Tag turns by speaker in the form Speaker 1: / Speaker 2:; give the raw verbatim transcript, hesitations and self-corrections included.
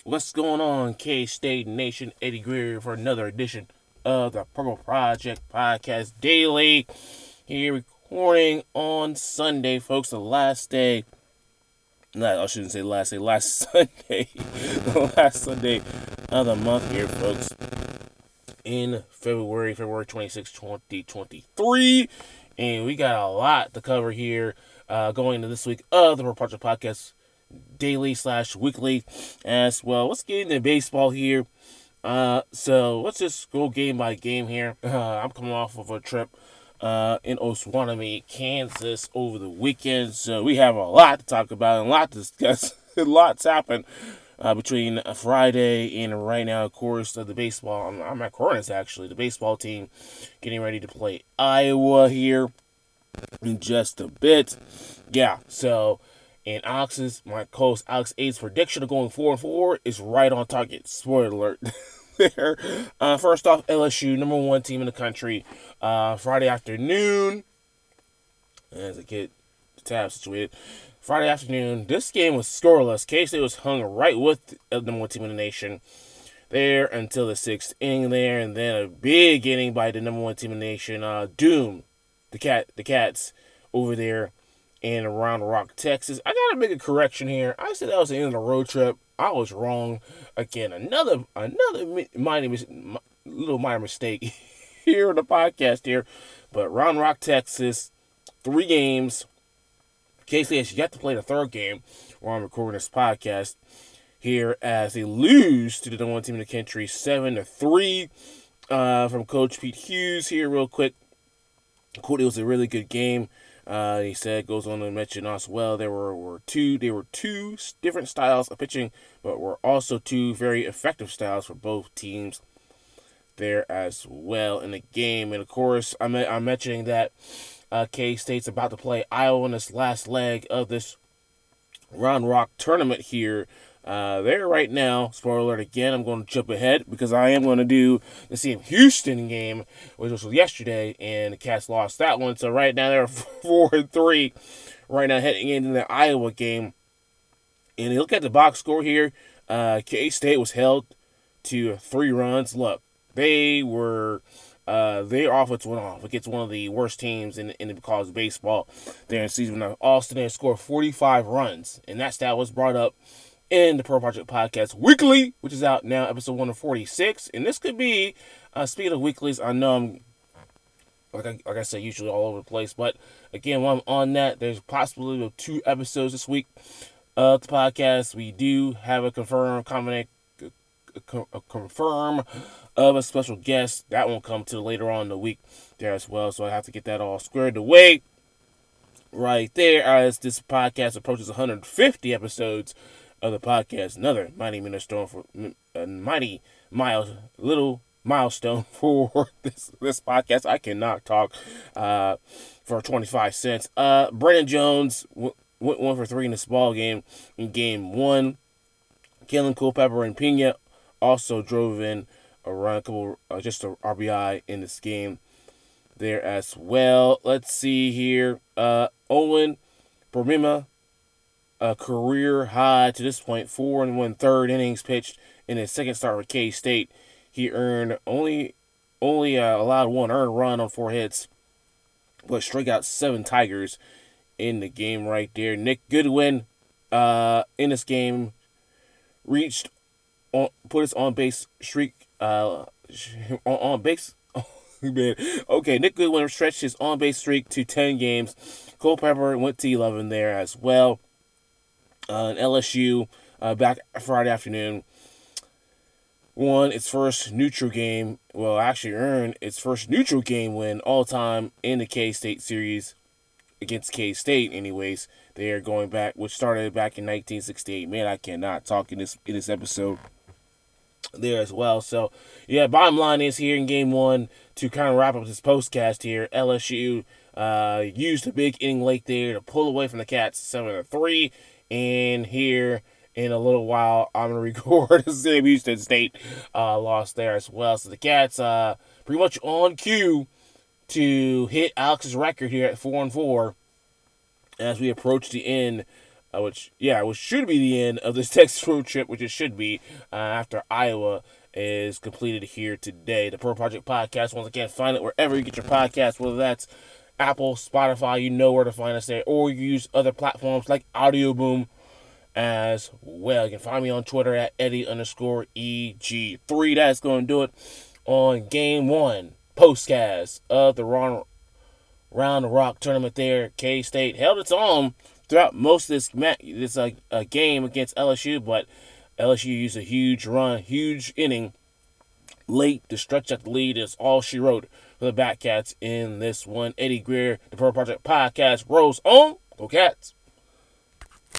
Speaker 1: What's going on, K-State Nation? Eddie Greer for another edition of the Purple Project Podcast Daily. Here recording on Sunday, folks, the last day. No, I shouldn't say last day, last Sunday. The last Sunday of the month here, folks. In February, February twenty-sixth, twenty twenty-three. And we got a lot to cover here uh, going into this week of the Purple Project Podcast Daily slash weekly as well. Let's get into baseball here. Uh, so let's just go game by game here. Uh, I'm coming off of a trip uh, in Osawatomie, Kansas over the weekend, so we have a lot to talk about and a lot to discuss. Lots happened uh, between Friday and right now, of course, uh, the baseball. I'm, I'm at Cornice actually. The baseball team getting ready to play Iowa here in just a bit. Yeah, so and Alex's, my co-host Alex A's prediction of going four and four is right on target. Spoiler alert. There. Uh, first off, L S U, number one team in the country. Uh, Friday afternoon, as I get the tab situated. Friday afternoon, this game was scoreless. K-State was hung right with the number one team in the nation there until the sixth inning there, and then a big inning by the number one team in the nation, uh, Doom, the cat, the Cats over there in Round Rock, Texas. I gotta make a correction here. I said that was the end of the road trip. I was wrong again. Another another minor little minor mistake here on the podcast here, but Round Rock, Texas, three games. K-State has yet to play the third game while I'm recording this podcast here as they lose to the number one team in the country, seven to three. Uh, from Coach Pete Hughes here, real quick. Quote, it was a really good game. Uh, he said, goes on to mention as well, there were, were two, there were two different styles of pitching, but were also two very effective styles for both teams there as well in the game. And of course, I'm, I'm mentioning that uh, K-State's about to play Iowa in this last leg of this Round Rock tournament here. Uh, there right now, spoiler alert again, I'm going to jump ahead because I am going to do the same Houston game, which was yesterday, and the Cats lost that one. So right now they're four and three. Right now heading into the Iowa game, and you look at the box score here. Uh, K-State was held to three runs. Look, they were uh, their offense went off against one of the worst teams in in the college baseball there in season. Austin had scored forty-five runs, and that stat was brought up in the Pro Project Podcast Weekly, which is out now, episode one forty-six. And this could be, uh, speaking of weeklies, I know I'm, like I, like I said, usually all over the place. But again, while I'm on that, there's possibility of two episodes this week of the podcast. We do have a confirmed comment, a, a confirm of a special guest. That won't come till later on in the week there as well. So I have to get that all squared away right there as this podcast approaches one hundred fifty episodes of the podcast. Another mighty milestone for a mighty miles little milestone for this this podcast. I cannot talk uh, for twenty-five cents. Uh, Brandon Jones w- went one for three in this ball game in game one. Kellen Culpepper and Pena also drove in around a couple, uh, just a R B I in this game there as well. Let's see here. Uh, Owen Bromima, a career high to this point, four and one third innings pitched in his second start with K-State. He earned only only uh, allowed one earned run on four hits, but struck out seven Tigers in the game right there. Nick Goodwin uh, in this game reached on, put his on base streak uh, on, on base. Man. Okay, Nick Goodwin stretched his on base streak to ten games. Culpepper went to eleven there as well. Uh, and L S U uh, back Friday afternoon won its first neutral game. Well, actually earned its first neutral game win all time in the K-State series against K-State. Anyways, they are going back, which started back in nineteen sixty-eight. Man, I cannot talk in this in this episode there as well. So, yeah, bottom line is here in game one, to kind of wrap up this postcast here, L S U uh, used a big inning late there to pull away from the Cats seven to three. And here in a little while, I'm going to record the Sam Houston State uh, loss there as well. So the Cats uh, pretty much on cue to hit Alex's record here at four and four as we approach the end Uh, which, yeah, which should be the end of this Texas road trip, which it should be uh, after Iowa is completed here today. The Purple Project Podcast, once again, find it wherever you get your podcast, whether that's Apple, Spotify, you know where to find us there, or you use other platforms like Audio Boom as well. You can find me on Twitter at Eddie underscore E G three. That's going to do it on game one, postcast of the Round, Round the Rock tournament there. K-State held its own throughout most of this, this uh, uh, game against L S U, but L S U used a huge run, huge inning late to stretch out the lead. Is all she wrote for the Batcats in this one. Eddie Greer, the Purple Project Podcast, rolls on. Go Cats.